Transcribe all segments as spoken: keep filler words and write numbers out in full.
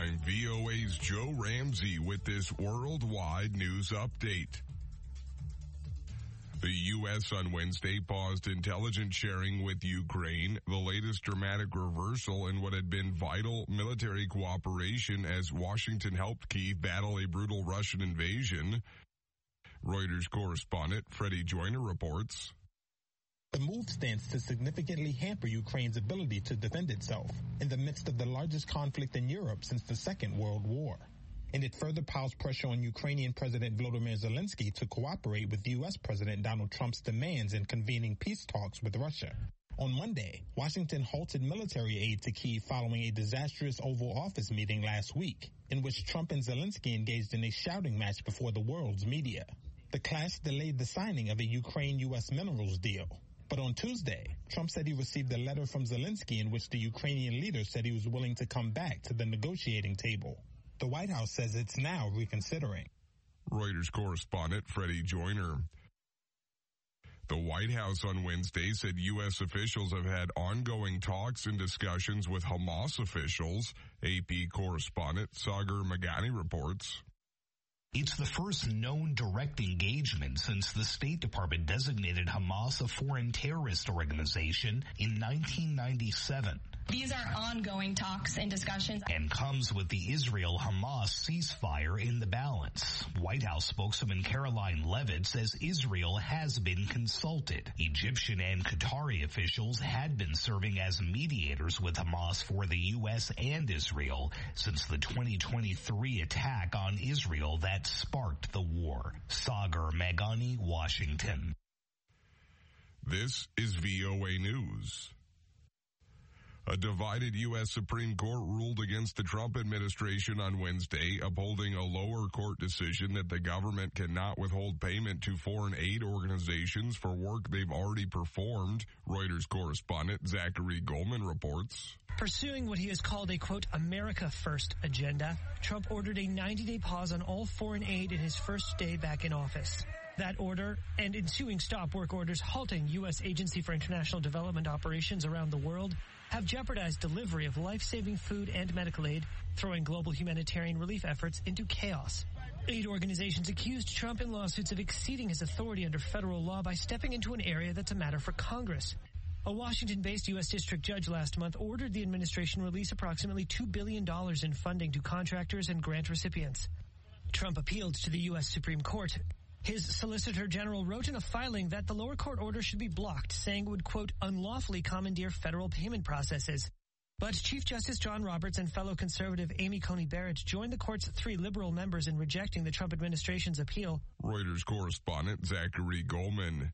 I'm V O A's Joe Ramsey with this worldwide news update. The U S on Wednesday paused intelligence sharing with Ukraine, the latest dramatic reversal in what had been vital military cooperation as Washington helped Kyiv battle a brutal Russian invasion. Reuters correspondent Freddie Joyner reports. The move stands to significantly hamper Ukraine's ability to defend itself in the midst of the largest conflict in Europe since the Second World War. And it further piles pressure on Ukrainian President Volodymyr Zelensky to cooperate with U S President Donald Trump's demands in convening peace talks with Russia. On Monday, Washington halted military aid to Kyiv following a disastrous Oval Office meeting last week, in which Trump and Zelensky engaged in a shouting match before the world's media. The clash delayed the signing of a Ukraine-U S minerals deal. But on Tuesday, Trump said he received a letter from Zelensky in which the Ukrainian leader said he was willing to come back to the negotiating table. The White House says it's now reconsidering. Reuters correspondent Freddie Joyner. The White House on Wednesday said U S officials have had ongoing talks and discussions with Hamas officials. A P correspondent Sagar Meghani reports. It's the first known direct engagement since the State Department designated Hamas a foreign terrorist organization in nineteen ninety-seven. These are ongoing talks and discussions. And comes with the Israel-Hamas ceasefire in the balance. White House spokeswoman Caroline Leavitt says Israel has been consulted. Egyptian and Qatari officials had been serving as mediators with Hamas for the U S and Israel since the twenty twenty-three attack on Israel that sparked the war. Sagar Meghani, Washington. This is V O A News. A divided U S Supreme Court ruled against the Trump administration on Wednesday, upholding a lower court decision that the government cannot withhold payment to foreign aid organizations for work they've already performed. Reuters correspondent Zachary Goldman reports. Pursuing what he has called a, quote, America First agenda, Trump ordered a ninety-day pause on all foreign aid in his first day back in office. That order and ensuing stop work orders halting U S Agency for International Development operations around the world have jeopardized delivery of life-saving food and medical aid, throwing global humanitarian relief efforts into chaos. Aid organizations accused Trump in lawsuits of exceeding his authority under federal law by stepping into an area that's a matter for Congress. A Washington-based U S district judge last month ordered the administration release approximately two billion dollars in funding to contractors and grant recipients. Trump appealed to the U S Supreme Court. His Solicitor General wrote in a filing that the lower court order should be blocked, saying it would, quote, unlawfully commandeer federal payment processes. But Chief Justice John Roberts and fellow conservative Amy Coney Barrett joined the court's three liberal members in rejecting the Trump administration's appeal. Reuters correspondent Zachary Goldman.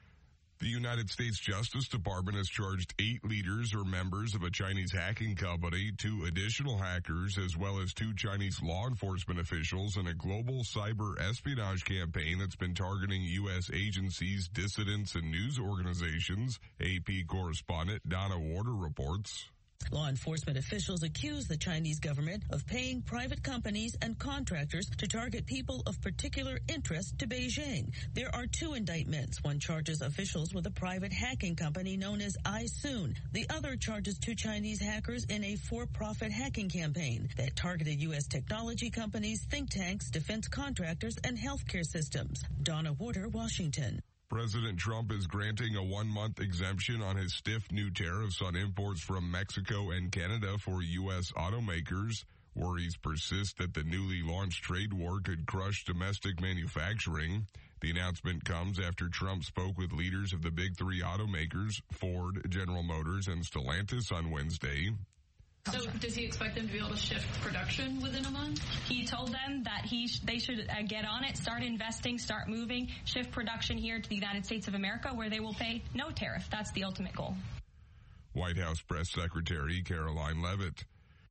The United States Justice Department has charged eight leaders or members of a Chinese hacking company, two additional hackers, as well as two Chinese law enforcement officials in a global cyber espionage campaign that's been targeting U S agencies, dissidents, and news organizations. A P correspondent Donna Warder reports. Law enforcement officials accuse the Chinese government of paying private companies and contractors to target people of particular interest to Beijing. There are two indictments. One charges officials with a private hacking company known as iSoon. The other charges two Chinese hackers in a for-profit hacking campaign that targeted U S technology companies, think tanks, defense contractors, and healthcare systems. Donna Warder, Washington. President Trump is granting a one-month exemption on his stiff new tariffs on imports from Mexico and Canada for U S automakers. Worries persist that the newly launched trade war could crush domestic manufacturing. The announcement comes after Trump spoke with leaders of the big three automakers, Ford, General Motors, and Stellantis on Wednesday. So does he expect them to be able to shift production within a month? He told them that he sh- they should uh, get on it, start investing, start moving, shift production here to the United States of America where they will pay no tariff. That's the ultimate goal. White House Press Secretary Caroline Leavitt.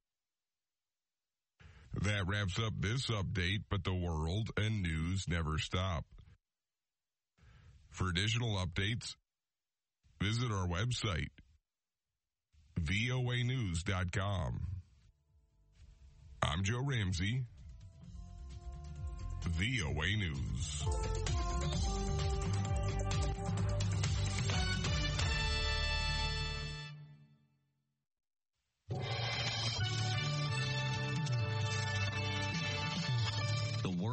That wraps up this update, but the world and news never stop. For additional updates, visit our website, V O A news dot com. I'm Joe Ramsey, V O A News.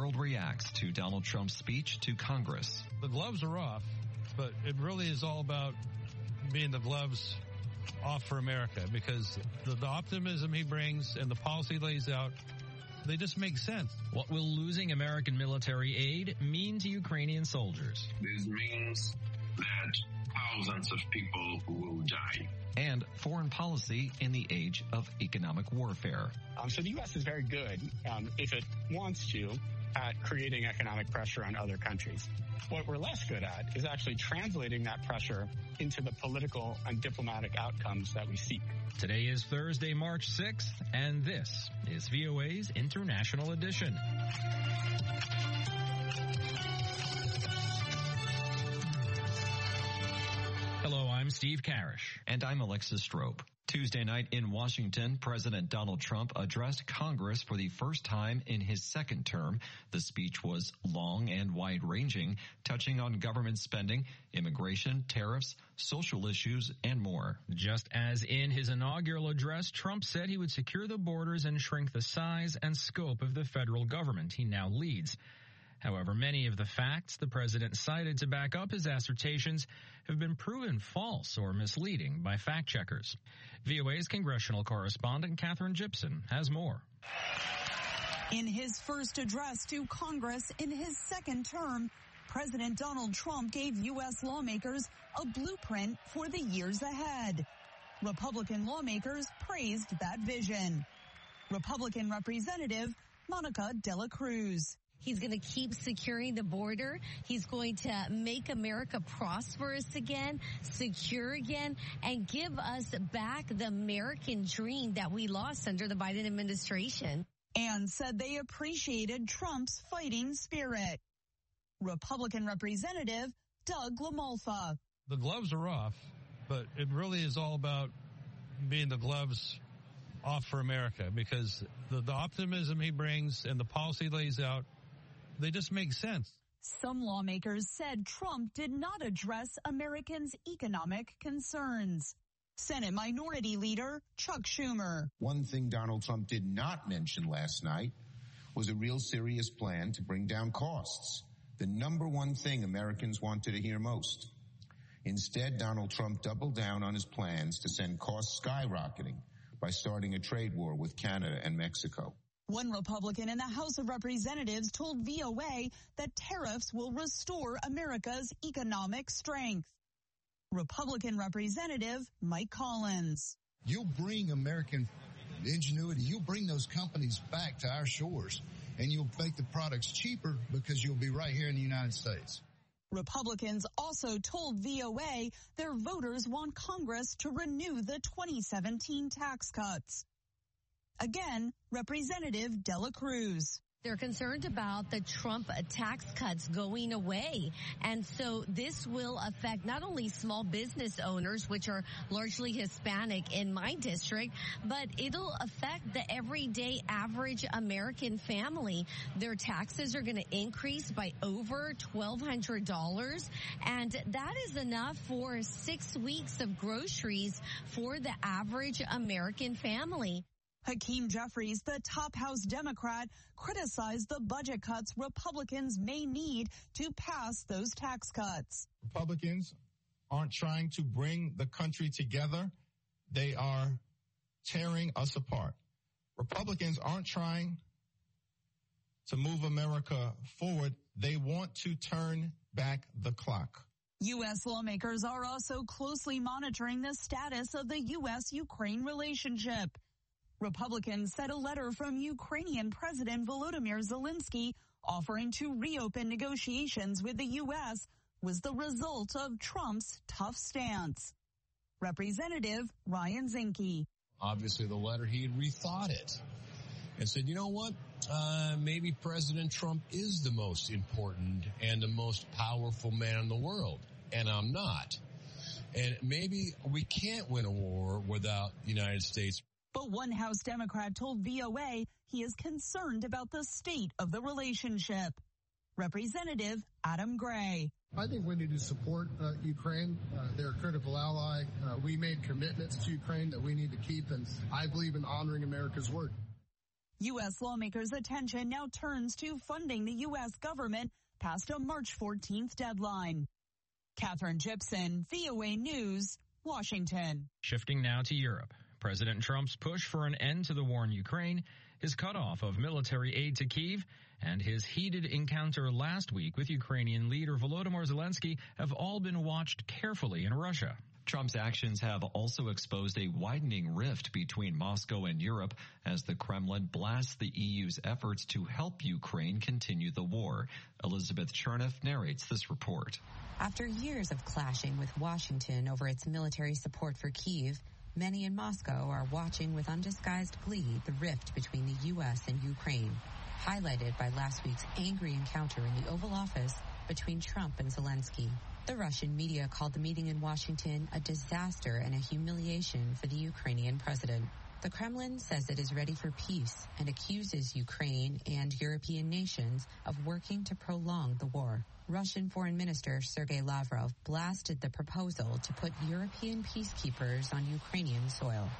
world reacts to Donald Trump's speech to Congress. The gloves are off, but it really is all about being the gloves off for America, because the, the optimism he brings and the policy he lays out, they just make sense. What will losing American military aid mean to Ukrainian soldiers? This means that thousands of people will die. And foreign policy in the age of economic warfare. Um, so the U S is very good, um, if it wants to, at creating economic pressure on other countries. What we're less good at is actually translating that pressure into the political and diplomatic outcomes that we seek. Today is Thursday, March sixth, and this is V O A's International Edition. Hello, I'm Steve Karish. And I'm Alexis Strope. Tuesday night in Washington, President Donald Trump addressed Congress for the first time in his second term. The speech was long and wide-ranging, touching on government spending, immigration, tariffs, social issues, and more. Just as in his inaugural address, Trump said he would secure the borders and shrink the size and scope of the federal government he now leads. However, many of the facts the president cited to back up his assertions have been proven false or misleading by fact-checkers. V O A's congressional correspondent Catherine Gibson has more. In his first address to Congress in his second term, President Donald Trump gave U S lawmakers a blueprint for the years ahead. Republican lawmakers praised that vision. Republican Representative Monica De La Cruz. He's going to keep securing the border. He's going to make America prosperous again, secure again, and give us back the American dream that we lost under the Biden administration. And said they appreciated Trump's fighting spirit. Republican Representative Doug LaMalfa. The gloves are off, but it really is all about being the gloves off for America, because the, the optimism he brings and the policy he lays out, they just make sense. Some lawmakers said Trump did not address Americans' economic concerns. Senate Minority Leader Chuck Schumer. One thing Donald Trump did not mention last night was a real serious plan to bring down costs. The number one thing Americans wanted to hear most. Instead, Donald Trump doubled down on his plans to send costs skyrocketing by starting a trade war with Canada and Mexico. One Republican in the House of Representatives told V O A that tariffs will restore America's economic strength. Republican Representative Mike Collins. You'll bring American ingenuity, you'll bring those companies back to our shores, and you'll make the products cheaper because you'll be right here in the United States. Republicans also told V O A their voters want Congress to renew the twenty seventeen tax cuts. Again, Representative De La Cruz. They're concerned about the Trump tax cuts going away. And so this will affect not only small business owners, which are largely Hispanic in my district, but it'll affect the everyday average American family. Their taxes are going to increase by over twelve hundred dollars. And that is enough for six weeks of groceries for the average American family. Hakeem Jeffries, the top House Democrat, criticized the budget cuts Republicans may need to pass those tax cuts. Republicans aren't trying to bring the country together. They are tearing us apart. Republicans aren't trying to move America forward. They want to turn back the clock. U S lawmakers are also closely monitoring the status of the U S Ukraine relationship. Republicans said a letter from Ukrainian President Volodymyr Zelensky offering to reopen negotiations with the U S was the result of Trump's tough stance. Representative Ryan Zinke. Obviously, the letter, he had rethought it and said, you know what, uh, maybe President Trump is the most important and the most powerful man in the world, and I'm not. And maybe we can't win a war without the United States. But one House Democrat told V O A he is concerned about the state of the relationship. Representative Adam Gray. I think we need to support uh, Ukraine. Uh, they're a critical ally. Uh, we made commitments to Ukraine that we need to keep, and I believe in honoring America's word. U S lawmakers' attention now turns to funding the U S government past a March fourteenth deadline. Catherine Gibson, V O A News, Washington. Shifting now to Europe. President Trump's push for an end to the war in Ukraine, his cutoff of military aid to Kyiv, and his heated encounter last week with Ukrainian leader Volodymyr Zelensky have all been watched carefully in Russia. Trump's actions have also exposed a widening rift between Moscow and Europe as the Kremlin blasts the E U's efforts to help Ukraine continue the war. Elizabeth Cherneff narrates this report. After years of clashing with Washington over its military support for Kyiv, many in Moscow are watching with undisguised glee the rift between the U S and Ukraine, highlighted by last week's angry encounter in the Oval Office between Trump and Zelensky. The Russian media called the meeting in Washington a disaster and a humiliation for the Ukrainian president. The Kremlin says it is ready for peace and accuses Ukraine and European nations of working to prolong the war. Russian Foreign Minister Sergei Lavrov blasted the proposal to put European peacekeepers on Ukrainian soil.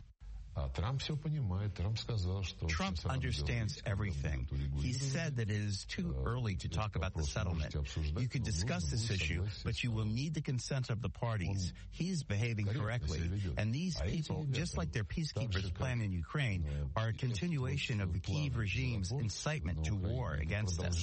Trump understands everything. He said that it is too early to talk about the settlement. You can discuss this issue, but you will need the consent of the parties. He is behaving correctly, and these people, just like their peacekeepers plan in Ukraine, are a continuation of the Kyiv regime's incitement to war against us.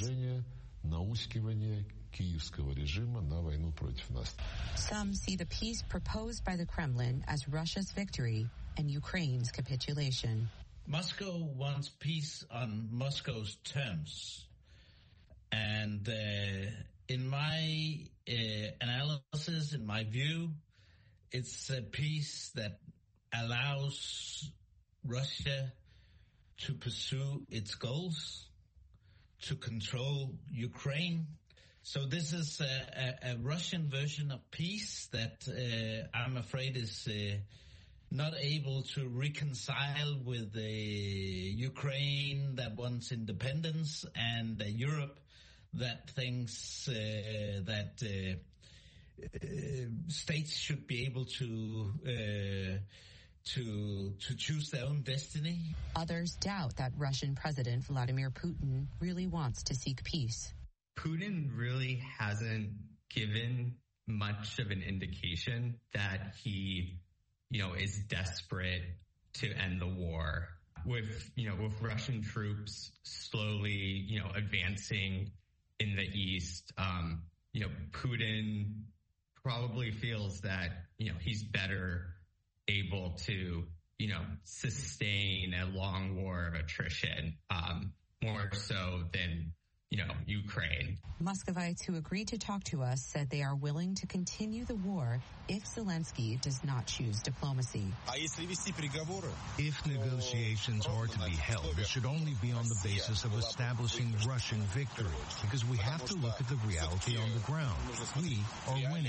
Some see the peace proposed by the Kremlin as Russia's victory and Ukraine's capitulation. Moscow wants peace on Moscow's terms. And uh, in my uh, analysis, in my view, it's a peace that allows Russia to pursue its goals, to control Ukraine. So this is a, a, a Russian version of peace that uh, I'm afraid is uh, not able to reconcile with uh, Ukraine that wants independence and uh, Europe that thinks uh, that uh, uh, states should be able to uh, to to choose their own destiny. Others doubt that Russian President Vladimir Putin really wants to seek peace. Putin really hasn't given much of an indication that he, you know, is desperate to end the war. With, you know, with Russian troops slowly, you know, advancing in the east, um, you know, Putin probably feels that, you know, he's better able to, you know, sustain a long war of attrition, um, more so than, you know, Ukraine. Muscovites who agreed to talk to us said they are willing to continue the war if Zelensky does not choose diplomacy. If negotiations are to be held, it should only be on the basis of establishing Russian victory, because we have to look at the reality on the ground. We are winning.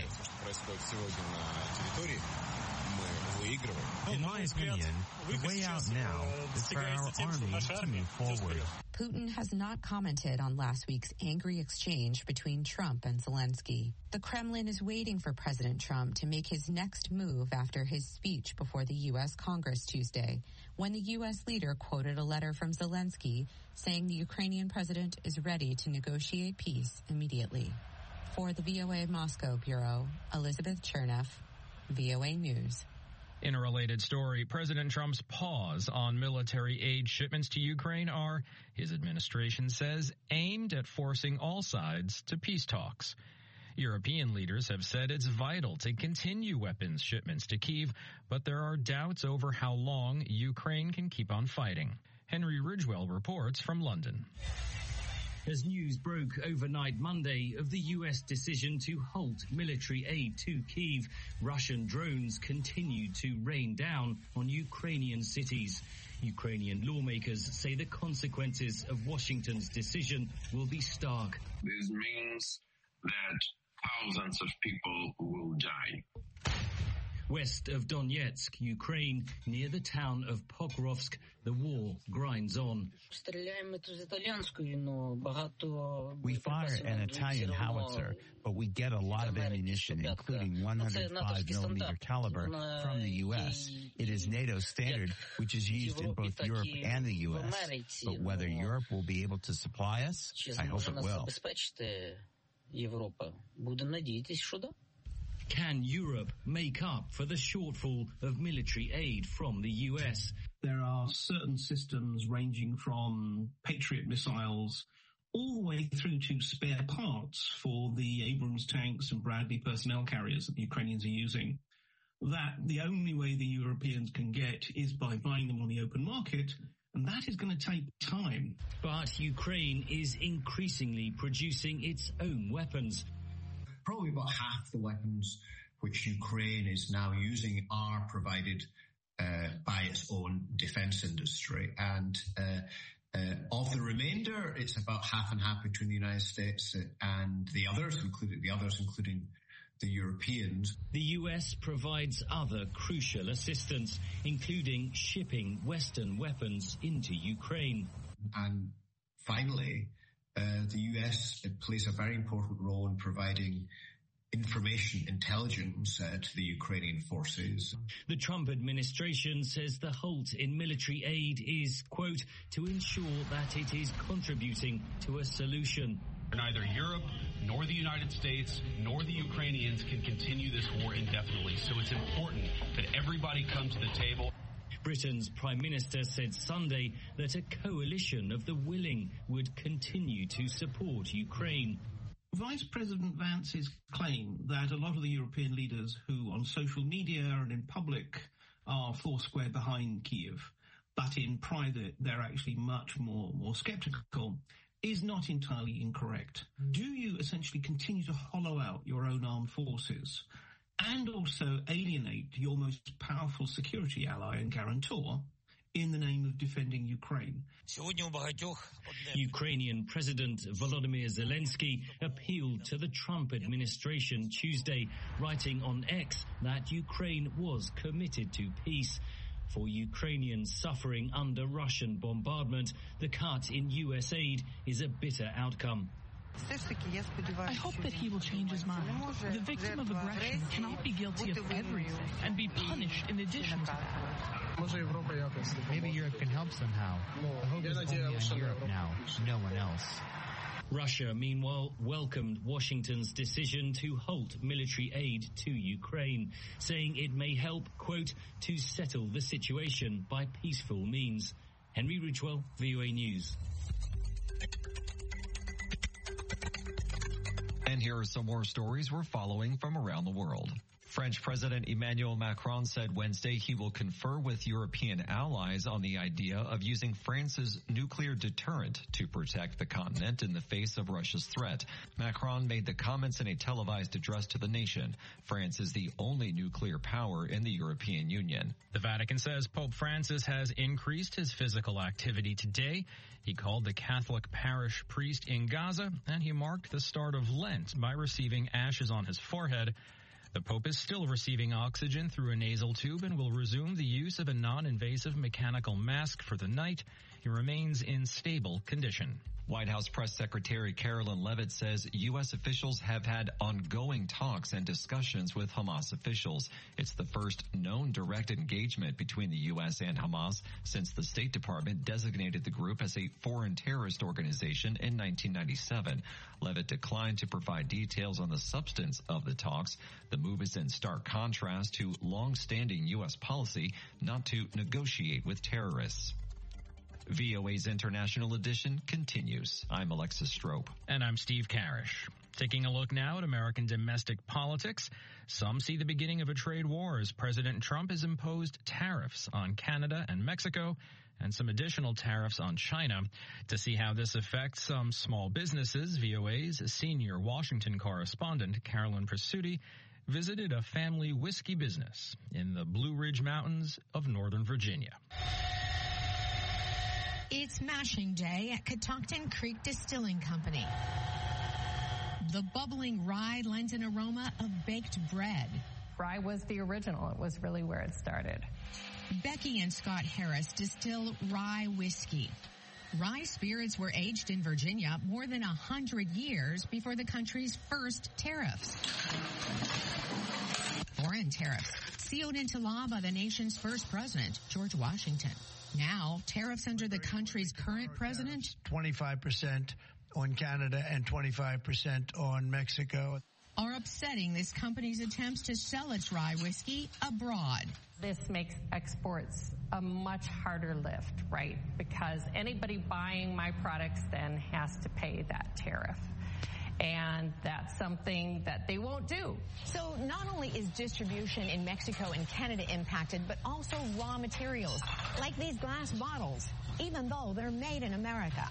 In my opinion, the way out now is for our army to move forward. Putin has not commented on last week's angry exchange between Trump and Zelensky. The Kremlin is waiting for President Trump to make his next move after his speech before the U S Congress Tuesday, when the U S leader quoted a letter from Zelensky saying the Ukrainian president is ready to negotiate peace immediately. For the V O A Moscow Bureau, Elizabeth Cherneff, V O A News. In a related story, President Trump's pause on military aid shipments to Ukraine are, his administration says, aimed at forcing all sides to peace talks. European leaders have said it's vital to continue weapons shipments to Kyiv, but there are doubts over how long Ukraine can keep on fighting. Henry Ridgewell reports from London. As news broke overnight Monday of the U S decision to halt military aid to Kyiv, Russian drones continued to rain down on Ukrainian cities. Ukrainian lawmakers say the consequences of Washington's decision will be stark. This means that thousands of people will die. West of Donetsk, Ukraine, near the town of Pokrovsk, the war grinds on. We fire an Italian howitzer, but we get a lot of ammunition, including one hundred five millimeter caliber from the U S. It is NATO standard, which is used in both Europe and the U S. But whether Europe will be able to supply us, I hope it will. Can Europe make up for the shortfall of military aid from the U S? There are certain systems ranging from Patriot missiles all the way through to spare parts for the Abrams tanks and Bradley personnel carriers that the Ukrainians are using, that the only way the Europeans can get is by buying them on the open market, and that is going to take time. But Ukraine is increasingly producing its own weapons. Probably about half the weapons which Ukraine is now using are provided uh, by its own defense industry. And uh, uh, of the remainder, it's about half and half between the United States and the others, including the others, including the Europeans. The U S provides other crucial assistance, including shipping Western weapons into Ukraine. And finally, Uh, the U S plays a very important role in providing information intelligence uh, to the Ukrainian forces. The Trump administration says the halt in military aid is, quote, to ensure that it is contributing to a solution. Neither Europe nor the United States nor the Ukrainians can continue this war indefinitely. So it's important that everybody come to the table. Britain's Prime Minister said Sunday that a coalition of the willing would continue to support Ukraine. Vice President Vance's claim that a lot of the European leaders who on social media and in public are foursquare behind Kyiv, but in private they're actually much more, more skeptical, is not entirely incorrect. Mm. Do you essentially continue to hollow out your own armed forces and also alienate your most powerful security ally and guarantor in the name of defending Ukraine? Ukrainian President Volodymyr Zelensky appealed to the Trump administration Tuesday, writing on X that Ukraine was committed to peace. For Ukrainians suffering under Russian bombardment, the cut in U S aid is a bitter outcome. I hope that he will change his mind. The victim of aggression cannot be guilty of everything and be punished in addition to that. Maybe Europe can help somehow. The hope is only on Europe now, no one else. Russia, meanwhile, welcomed Washington's decision to halt military aid to Ukraine, saying it may help, quote, to settle the situation by peaceful means. Henry Ridgwell, V O A News. And here are some more stories we're following from around the world. French President Emmanuel Macron said Wednesday he will confer with European allies on the idea of using France's nuclear deterrent to protect the continent in the face of Russia's threat. Macron made the comments in a televised address to the nation. France is the only nuclear power in the European Union. The Vatican says Pope Francis has increased his physical activity today. He called the Catholic parish priest in Gaza, and he marked the start of Lent by receiving ashes on his forehead. The Pope is still receiving oxygen through a nasal tube and will resume the use of a non-invasive mechanical mask for the night. He remains in stable condition. White House Press Secretary Carolyn Leavitt says U S officials have had ongoing talks and discussions with Hamas officials. It's the first known direct engagement between the U S and Hamas since the State Department designated the group as a foreign terrorist organization in nineteen ninety-seven. Leavitt declined to provide details on the substance of the talks. The move is in stark contrast to long-standing U S policy not to negotiate with terrorists. V O A's International Edition continues. I'm Alexis Strope. And I'm Steve Karish. Taking a look now at American domestic politics, some see the beginning of a trade war as President Trump has imposed tariffs on Canada and Mexico and some additional tariffs on China. To see how this affects some small businesses, V O A's senior Washington correspondent Carolyn Presutti visited a family whiskey business in the Blue Ridge Mountains of Northern Virginia. It's mashing day at Catoctin Creek Distilling Company. The bubbling rye lends an aroma of baked bread. Rye was the original. It was really where it started. Becky and Scott Harris distill rye whiskey. Rye spirits were aged in Virginia more than a hundred years before the country's first tariffs. Foreign tariffs sealed into law by the nation's first president, George Washington. Now, tariffs under the country's current president? twenty-five percent on Canada and twenty-five percent on Mexico. Are upsetting this company's attempts to sell its rye whiskey abroad. This makes exports a much harder lift, right? Because anybody buying my products then has to pay that tariff. And that's something that they won't do. So not only is distribution in Mexico and Canada impacted, but also raw materials, like these glass bottles, even though they're made in America.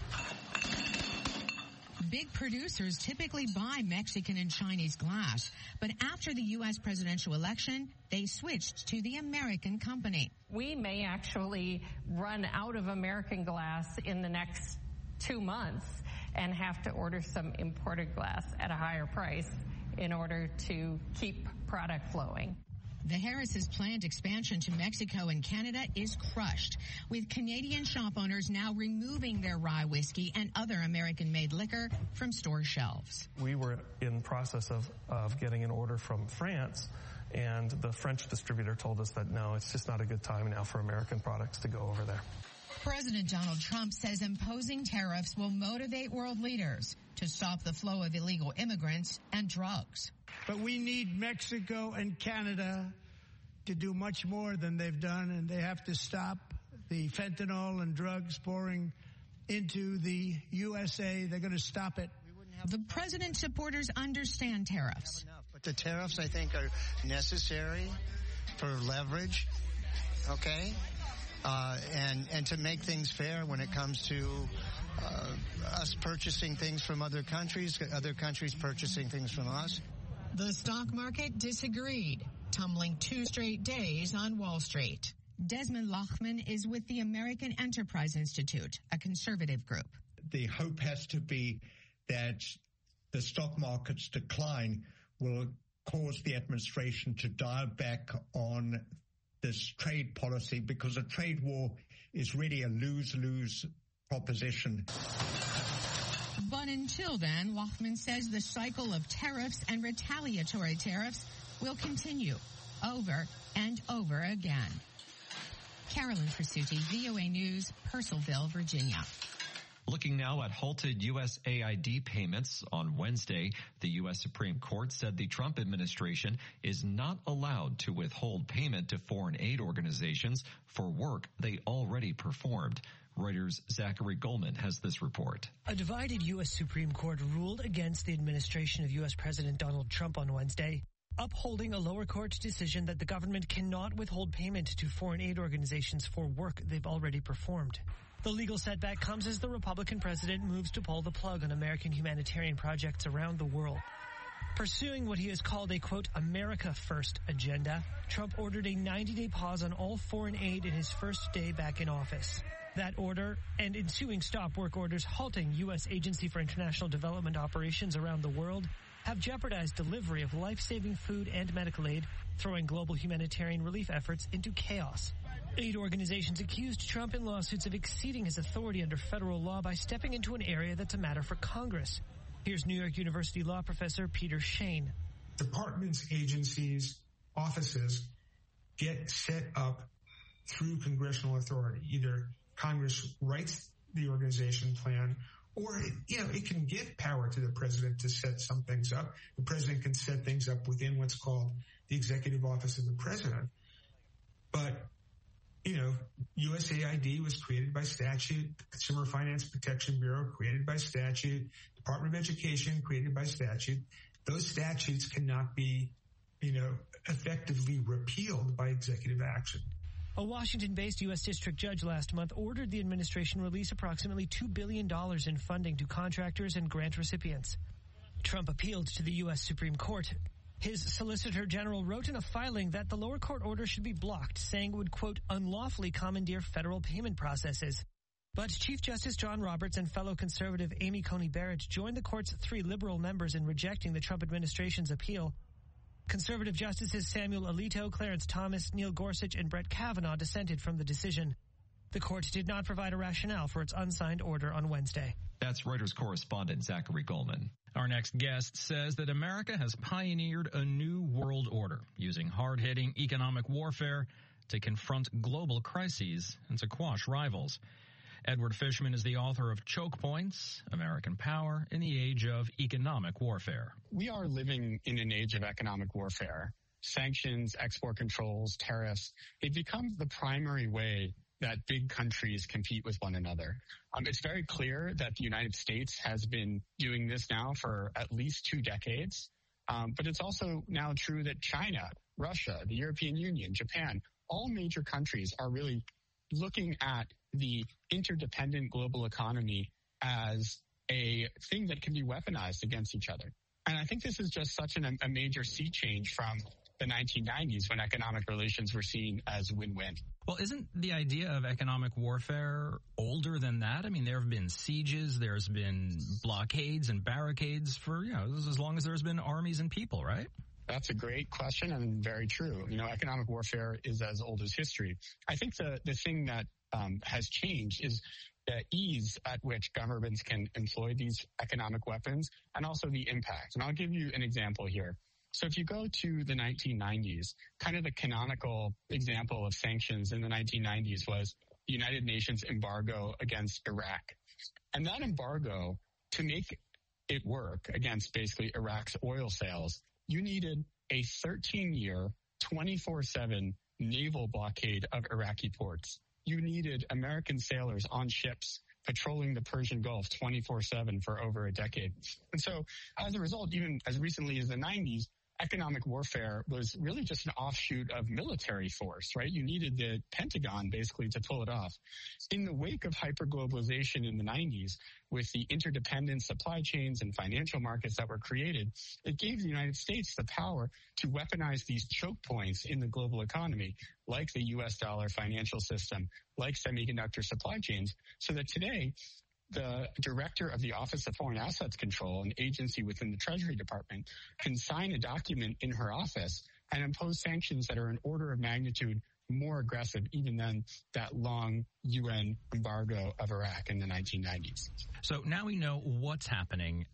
Big producers typically buy Mexican and Chinese glass, but after the U S presidential election, they switched to the American company. We may actually run out of American glass in the next two months and have to order some imported glass at a higher price in order to keep product flowing. The Harris's planned expansion to Mexico and Canada is crushed, with Canadian shop owners now removing their rye whiskey and other American-made liquor from store shelves. We were in process of, of getting an order from France, and the French distributor told us that no, it's just not a good time now for American products to go over there. President Donald Trump says imposing tariffs will motivate world leaders to stop the flow of illegal immigrants and drugs. But we need Mexico and Canada to do much more than they've done, and they have to stop the fentanyl and drugs pouring into the U S A. They're going to stop it. The president's supporters understand tariffs. But the tariffs, I think, are necessary for leverage, okay? Uh, and, and to make things fair when it comes to uh, us purchasing things from other countries, other countries purchasing things from us. The stock market disagreed, tumbling two straight days on Wall Street. Desmond Lachman is with the American Enterprise Institute, a conservative group. The hope has to be that the stock market's decline will cause the administration to dial back on this trade policy, because a trade war is really a lose-lose proposition. But until then, Lachman says the cycle of tariffs and retaliatory tariffs will continue over and over again. Carolyn Presutti, V O A News, Purcellville, Virginia. Looking now at halted U S A I D payments, on Wednesday, the U S Supreme Court said the Trump administration is not allowed to withhold payment to foreign aid organizations for work they already performed. Reuters' Zachary Goldman has this report. A divided U S Supreme Court ruled against the administration of U S President Donald Trump on Wednesday, upholding a lower court decision that the government cannot withhold payment to foreign aid organizations for work they've already performed. The legal setback comes as the Republican president moves to pull the plug on American humanitarian projects around the world. Pursuing what he has called a, quote, America First agenda, Trump ordered a ninety-day pause on all foreign aid in his first day back in office. That order and ensuing stop work orders halting U S Agency for International Development operations around the world have jeopardized delivery of life-saving food and medical aid, throwing global humanitarian relief efforts into chaos. Aid organizations accused Trump in lawsuits of exceeding his authority under federal law by stepping into an area that's a matter for Congress. Here's New York University law professor Peter Shane. Departments, agencies, offices get set up through congressional authority. Either Congress writes the organization plan, or, you know, it can give power to the president to set some things up. The president can set things up within what's called the executive office of the president. But, you know, U S A I D was created by statute, the Consumer Finance Protection Bureau created by statute, Department of Education created by statute. Those statutes cannot be, you know, effectively repealed by executive action. A Washington-based U S district judge last month ordered the administration release approximately two billion dollars in funding to contractors and grant recipients. Trump appealed to the U S Supreme Court. His Solicitor General wrote in a filing that the lower court order should be blocked, saying it would, quote, unlawfully commandeer federal payment processes. But Chief Justice John Roberts and fellow conservative Amy Coney Barrett joined the court's three liberal members in rejecting the Trump administration's appeal. Conservative Justices Samuel Alito, Clarence Thomas, Neil Gorsuch, and Brett Kavanaugh dissented from the decision. The court did not provide a rationale for its unsigned order on Wednesday. That's Reuters correspondent Zachary Goldman. Our next guest says that America has pioneered a new world order using hard-hitting economic warfare to confront global crises and to quash rivals. Edward Fishman is the author of Choke Points, American Power in the Age of Economic Warfare. We are living in an age of economic warfare. Sanctions, export controls, tariffs, they've become the primary way that big countries compete with one another. Um, it's very clear that the United States has been doing this now for at least two decades. Um, but it's also now true that China, Russia, the European Union, Japan, all major countries are really looking at the interdependent global economy as a thing that can be weaponized against each other. And I think this is just such an, a major sea change from the nineteen nineties when economic relations were seen as win-win. Well, isn't the idea of economic warfare older than that? I mean, there have been sieges, there's been blockades and barricades for, you know, as long as there's been armies and people, right? That's a great question and very true. You know, economic warfare is as old as history. I think the, the thing that um, has changed is the ease at which governments can employ these economic weapons and also the impact. And I'll give you an example here. So if you go to the nineteen nineties, kind of the canonical example of sanctions in the nineteen nineties was the United Nations embargo against Iraq. And that embargo, to make it work against basically Iraq's oil sales, you needed a thirteen-year, twenty-four seven naval blockade of Iraqi ports. You needed American sailors on ships patrolling the Persian Gulf twenty-four seven for over a decade. And so as a result, even as recently as the nineties, economic warfare was really just an offshoot of military force, right? You needed the Pentagon basically to pull it off. In the wake of hyperglobalization in the nineties, with the interdependent supply chains and financial markets that were created, it gave the United States the power to weaponize these choke points in the global economy, like the U S dollar financial system, like semiconductor supply chains, so that today, the director of the Office of Foreign Assets Control, an agency within the Treasury Department, can sign a document in her office and impose sanctions that are an order of magnitude more aggressive even than that long U N embargo of Iraq in the nineteen nineties. So now we know what's happening.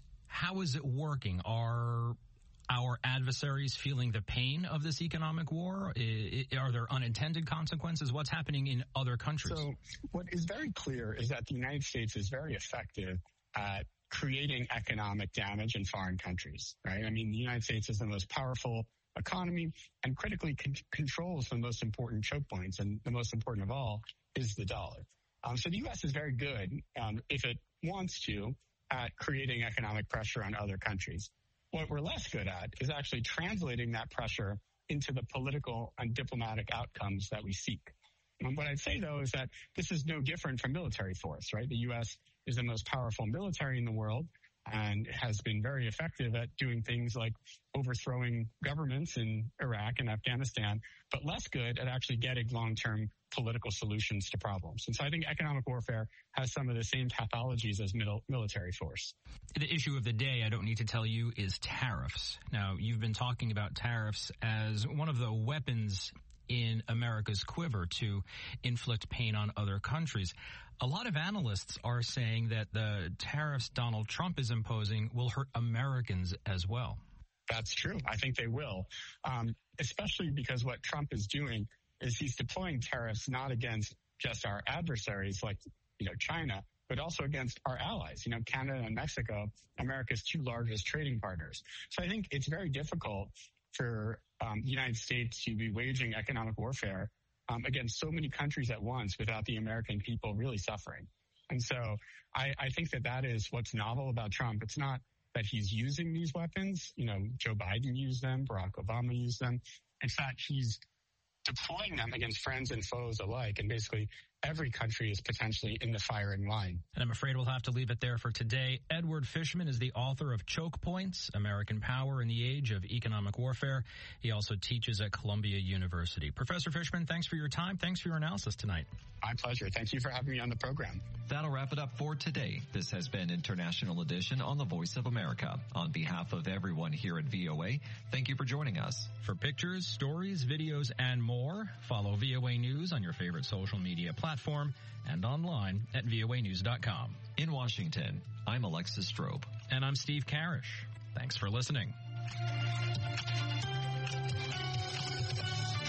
How is it working? Are our adversaries feeling the pain of this economic war? Are there unintended consequences? What's happening in other countries? So what is very clear is that the United States is very effective at creating economic damage in foreign countries, right? I mean, the United States is the most powerful economy and critically con- controls the most important choke points. And the most important of all is the dollar. Um, so the U S is very good, um, if it wants to, at creating economic pressure on other countries. What we're less good at is actually translating that pressure into the political and diplomatic outcomes that we seek. And what I'd say, though, is that this is no different from military force, right? The U S is the most powerful military in the world and has been very effective at doing things like overthrowing governments in Iraq and Afghanistan, but less good at actually getting long-term political solutions to problems. And so I think economic warfare has some of the same pathologies as mil- military force. The issue of the day, I don't need to tell you, is tariffs. Now, you've been talking about tariffs as one of the weapons in America's quiver to inflict pain on other countries. A lot of analysts are saying that the tariffs Donald Trump is imposing will hurt Americans as well. That's true. I think they will, um, especially because what Trump is doing is he's deploying tariffs not against just our adversaries like, you know, China, but also against our allies, you know, Canada and Mexico, America's two largest trading partners. So I think it's very difficult for um, the United States to be waging economic warfare um, against so many countries at once without the American people really suffering. And so I, I think that that is what's novel about Trump. It's not that he's using these weapons. You know, Joe Biden used them, Barack Obama used them. In fact, he's deploying them against friends and foes alike and basically every country is potentially in the firing line. And I'm afraid we'll have to leave it there for today. Edward Fishman is the author of Choke Points, American Power in the Age of Economic Warfare. He also teaches at Columbia University. Professor Fishman, thanks for your time. Thanks for your analysis tonight. My pleasure. Thank you for having me on the program. That'll wrap it up for today. This has been International Edition on the Voice of America. On behalf of everyone here at V O A, thank you for joining us. For pictures, stories, videos, and more, follow V O A News on your favorite social media platform and online at V O A news dot com. In Washington, I'm Alexis Strobe. And I'm Steve Karish. Thanks for listening.